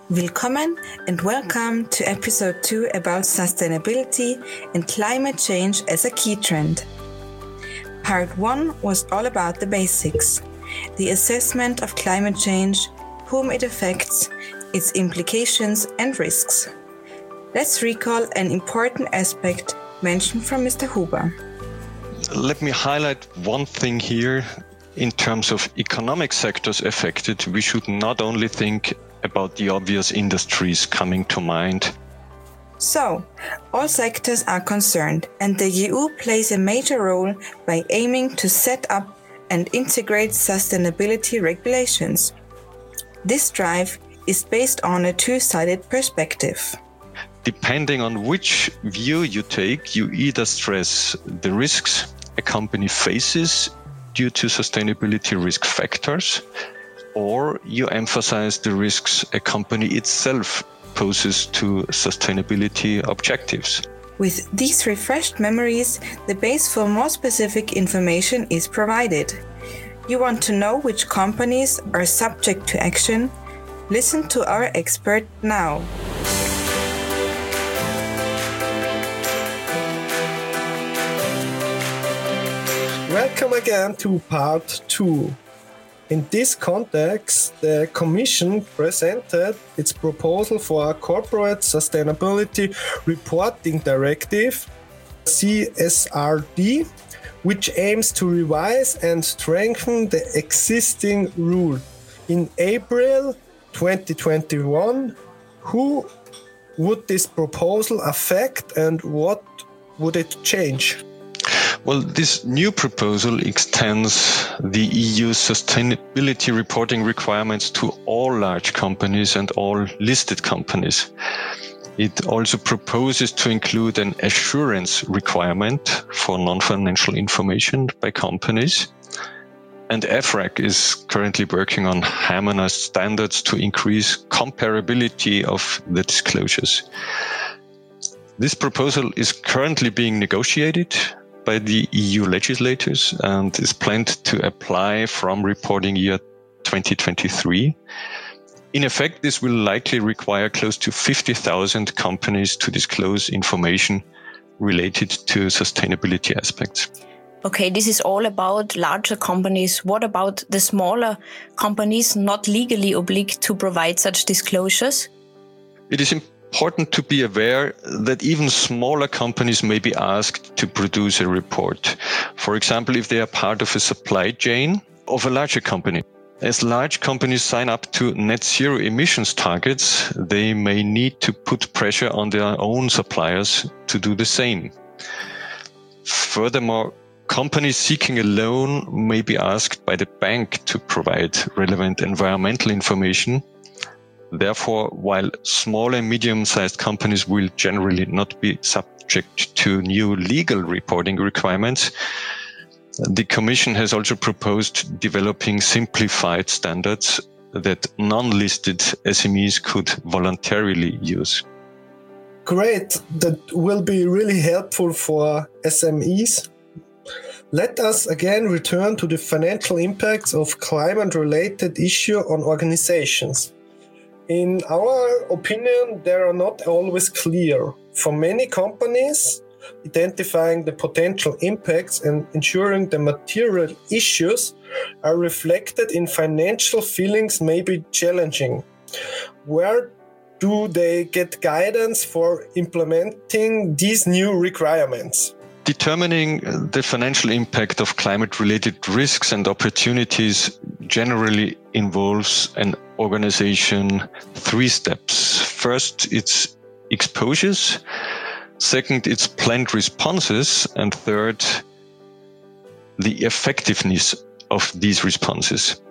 Willkommen and welcome to episode 2 about sustainability and climate change as a key trend. Part 1 was all about the basics, the assessment of climate change, whom it affects, its implications and risks. Let's recall an important aspect mentioned from Mr. Huber. Let me highlight one thing here. In terms of economic sectors affected, we should not only think about the obvious industries coming to mind. So, all sectors are concerned, and the EU plays a major role by aiming to set up and integrate sustainability regulations. This drive is based on a two-sided perspective. Depending on which view you take, you either stress the risks a company faces due to sustainability risk factors, or you emphasize the risks a company itself poses to sustainability objectives. With these refreshed memories, the base for more specific information is provided. You want to know which companies are subject to action? Listen to our expert now. Welcome again to part 2. In this context, the Commission presented its proposal for a Corporate Sustainability Reporting Directive, CSRD, which aims to revise and strengthen the existing rule. In April 2021, who would this proposal affect and what would it change? Well, this new proposal extends the EU sustainability reporting requirements to all large companies and all listed companies. It also proposes to include an assurance requirement for non-financial information by companies. And EFRAG is currently working on harmonized standards to increase comparability of the disclosures. This proposal is currently being negotiated by the EU legislators and is planned to apply from reporting year 2023. In effect, this will likely require close to 50,000 companies to disclose information related to sustainability aspects. Okay, this is all about larger companies. What about the smaller companies not legally obliged to provide such disclosures? It is important to be aware that even smaller companies may be asked to produce a report. For example, if they are part of a supply chain of a larger company. As large companies sign up to net zero emissions targets, they may need to put pressure on their own suppliers to do the same. Furthermore, companies seeking a loan may be asked by the bank to provide relevant environmental information. Therefore, while small and medium-sized companies will generally not be subject to new legal reporting requirements, the Commission has also proposed developing simplified standards that non-listed SMEs could voluntarily use. Great, that will be really helpful for SMEs. Let us again return to the financial impacts of climate-related issues on organizations. In our opinion, they are not always clear. For many companies, identifying the potential impacts and ensuring the material issues are reflected in financial figures may be challenging. Where do they get guidance for implementing these new requirements? Determining the financial impact of climate-related risks and opportunities generally involves an organization 3 steps. First, it's exposures. Second, it's planned responses. And third, the effectiveness of these responses.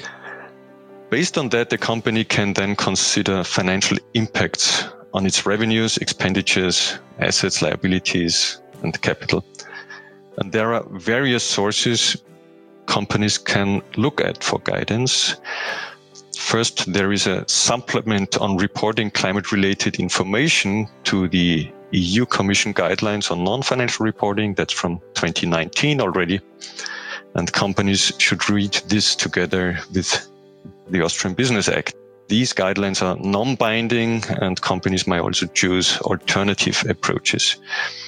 Based on that, the company can then consider financial impacts on its revenues, expenditures, assets, liabilities, and capital. And there are various sources companies can look at for guidance. First, there is a supplement on reporting climate-related information to the EU Commission guidelines on non-financial reporting. That's from 2019 already. And companies should read this together with the Austrian Business Act. These guidelines are non-binding, and companies may also choose alternative approaches.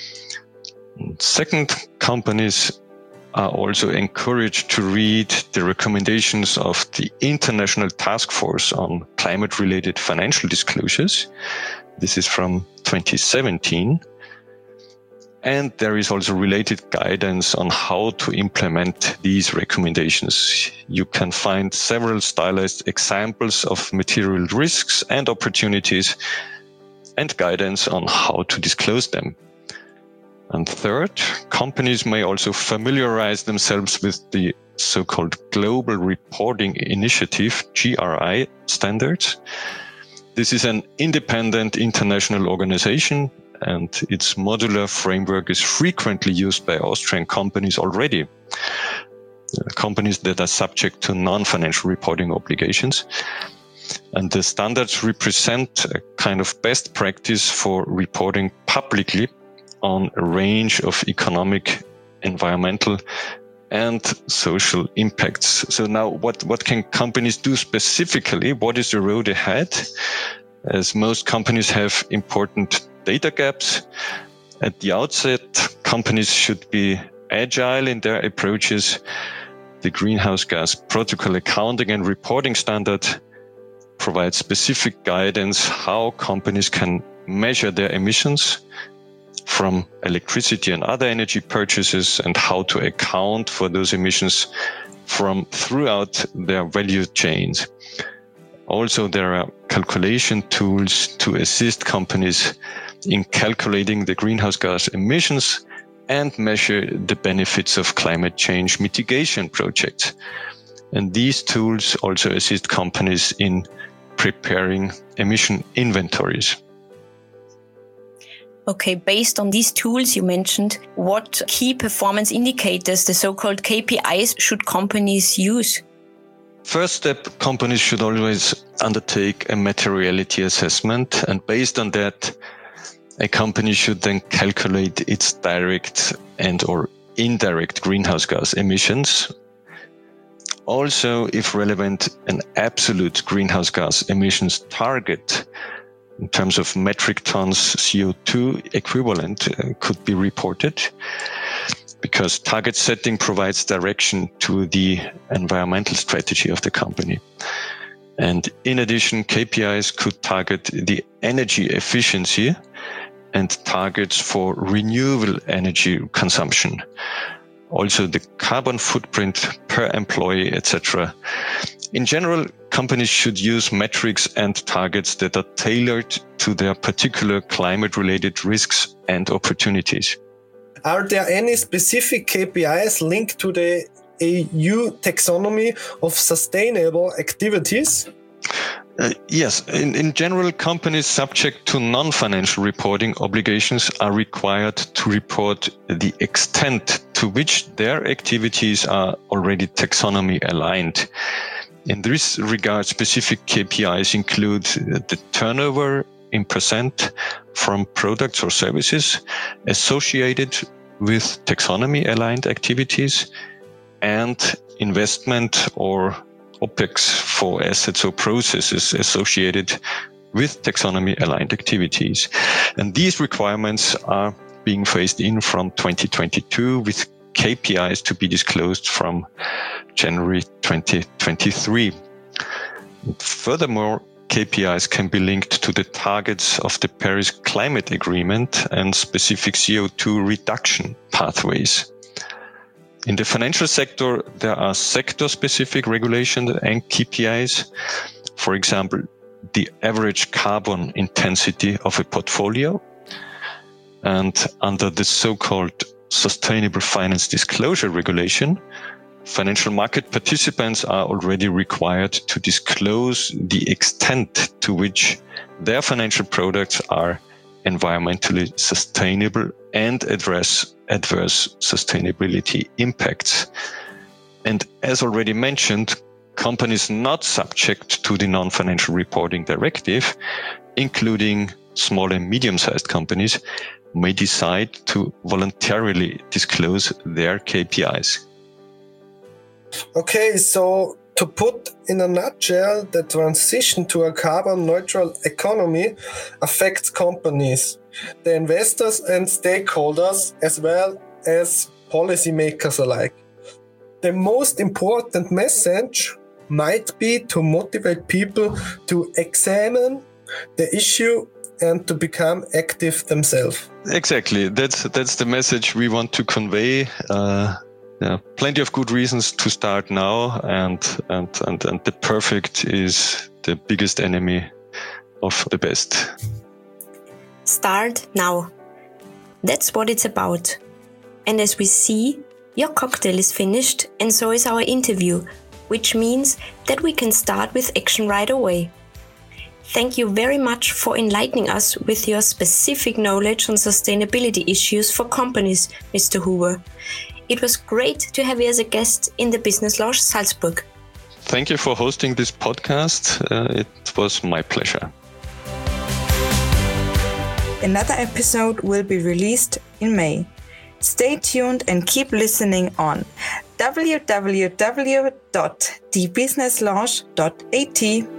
Second, companies are also encouraged to read the recommendations of the International Task Force on Climate-Related Financial Disclosures. This is from 2017. And there is also related guidance on how to implement these recommendations. You can find several stylized examples of material risks and opportunities and guidance on how to disclose them. And third, companies may also familiarize themselves with the so-called Global Reporting Initiative, GRI standards. This is an independent international organization, and its modular framework is frequently used by Austrian companies already, companies that are subject to non-financial reporting obligations. And the standards represent a kind of best practice for reporting publicly on a range of economic, environmental, and social impacts. So now what can companies do specifically? What is the road ahead? As most companies have important data gaps. At the outset, companies should be agile in their approaches. The Greenhouse Gas Protocol Accounting and Reporting Standard provides specific guidance how companies can measure their emissions from electricity and other energy purchases, and how to account for those emissions from throughout their value chains. Also, there are calculation tools to assist companies in calculating the greenhouse gas emissions and measure the benefits of climate change mitigation projects. And these tools also assist companies in preparing emission inventories. Okay, based on these tools you mentioned, what key performance indicators, the so-called KPIs, should companies use? First step, companies should always undertake a materiality assessment, and based on that, a company should then calculate its direct and or indirect greenhouse gas emissions. Also, if relevant, an absolute greenhouse gas emissions target in terms of metric tons CO2 equivalent could be reported, because target setting provides direction to the environmental strategy of the company. And in addition, KPIs could target the energy efficiency and targets for renewable energy consumption. Also the carbon footprint per employee, etc. In general, companies should use metrics and targets that are tailored to their particular climate-related risks and opportunities. Are there any specific KPIs linked to the EU taxonomy of sustainable activities? Yes. In general, companies subject to non-financial reporting obligations are required to report the extent to which their activities are already taxonomy aligned. In this regard, specific KPIs include the turnover in percent from products or services associated with taxonomy aligned activities, and investment or OPEX for assets or processes associated with taxonomy-aligned activities. And these requirements are being phased in from 2022, with KPIs to be disclosed from January 2023. Furthermore, KPIs can be linked to the targets of the Paris Climate Agreement and specific CO2 reduction pathways. In the financial sector, there are sector-specific regulations and KPIs. For example, the average carbon intensity of a portfolio. And under the so-called Sustainable Finance Disclosure Regulation, financial market participants are already required to disclose the extent to which their financial products are environmentally sustainable and address adverse sustainability impacts. And as already mentioned, companies not subject to the non-financial reporting directive, including small and medium-sized companies, may decide to voluntarily disclose their KPIs. Okay, so To put in a nutshell, the transition to a carbon neutral economy affects companies, the investors and stakeholders, as well as policymakers alike. The most important message might be to motivate people to examine the issue and to become active themselves. Exactly. That's the message we want to convey. Plenty of good reasons to start now, and the perfect is the biggest enemy of the best. Start now. That's what it's about. And as we see, your cocktail is finished and so is our interview, which means that we can start with action right away. Thank you very much for enlightening us with your specific knowledge on sustainability issues for companies, Mr. Huber. It was great to have you as a guest in the Business Lounge Salzburg. Thank you for hosting this podcast. It was my pleasure. Another episode will be released in May. Stay tuned and keep listening on www.diebusinesslounge.at.